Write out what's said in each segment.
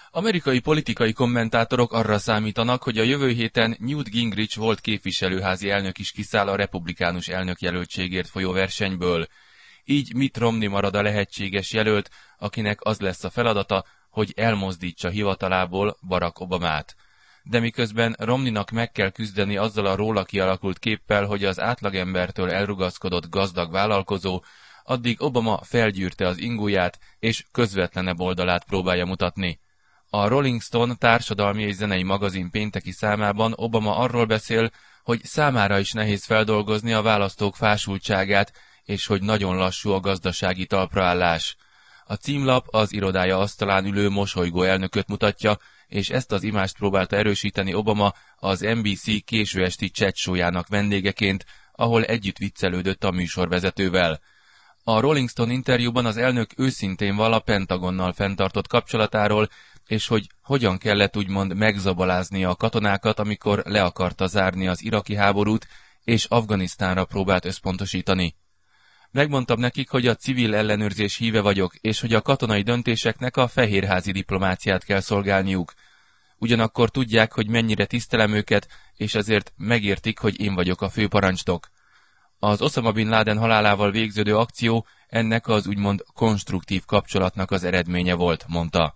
Amerikai politikai kommentátorok arra számítanak, hogy a jövő héten Newt Gingrich volt képviselőházi elnök is kiszáll a republikánus elnökjelöltségért folyó versenyből. Így Mitt Romney marad a lehetséges jelölt, akinek az lesz a feladata, hogy elmozdítsa hivatalából Barack Obamát. De miközben Romneynak meg kell küzdeni azzal a róla kialakult képpel, hogy az átlagembertől elrugaszkodott gazdag vállalkozó, addig Obama felgyűrte az ingóját és közvetlenebb oldalát próbálja mutatni. A Rolling Stone társadalmi és zenei magazin pénteki számában Obama arról beszél, hogy számára is nehéz feldolgozni a választók fásultságát, és hogy nagyon lassú a gazdasági talpraállás. A címlap az irodája asztalán ülő mosolygó elnököt mutatja, és ezt az imást próbálta erősíteni Obama az NBC késő esti chat show-jának vendégeként, ahol együtt viccelődött a műsorvezetővel. A Rolling Stone interjúban az elnök őszintén val a Pentagonnal fenntartott kapcsolatáról, és hogy hogyan kellett úgymond megzabaláznia a katonákat, amikor le akarta zárni az iraki háborút, és Afganisztánra próbált összpontosítani. Megmondtam nekik, hogy a civil ellenőrzés híve vagyok, és hogy a katonai döntéseknek a fehérházi diplomáciát kell szolgálniuk. Ugyanakkor tudják, hogy mennyire tisztelem őket, és ezért megértik, hogy én vagyok a főparancsnok. Az Osama Bin Laden halálával végződő akció ennek az úgymond konstruktív kapcsolatnak az eredménye volt, mondta.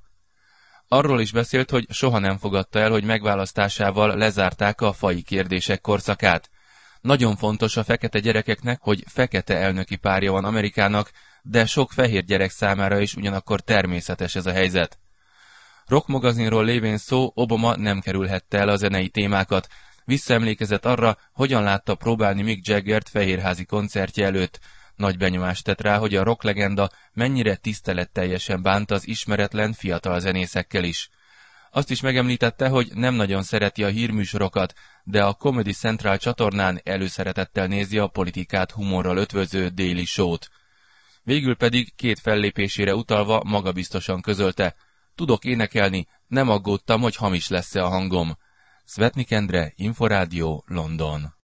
Arról is beszélt, hogy soha nem fogadta el, hogy megválasztásával lezárták a faji kérdések korszakát. Nagyon fontos a fekete gyerekeknek, hogy fekete elnöki párja van Amerikának, de sok fehér gyerek számára is ugyanakkor természetes ez a helyzet. Rock magazinról lévén szó, Obama nem kerülhette el a zenei témákat. Visszaemlékezett arra, hogyan látta próbálni Mick Jaggert fehérházi koncertje előtt. Nagy benyomást tett rá, hogy a rocklegenda mennyire tiszteletteljesen bánt az ismeretlen fiatal zenészekkel is. Azt is megemlítette, hogy nem nagyon szereti a hírműsorokat, de a Comedy Central csatornán előszeretettel nézi a politikát humorral ötvöző Daily Show-t. Végül pedig 2 fellépésére utalva magabiztosan közölte: tudok énekelni, nem aggódtam, hogy hamis lesz-e a hangom. Szvetnik Endre, Inforádió, London.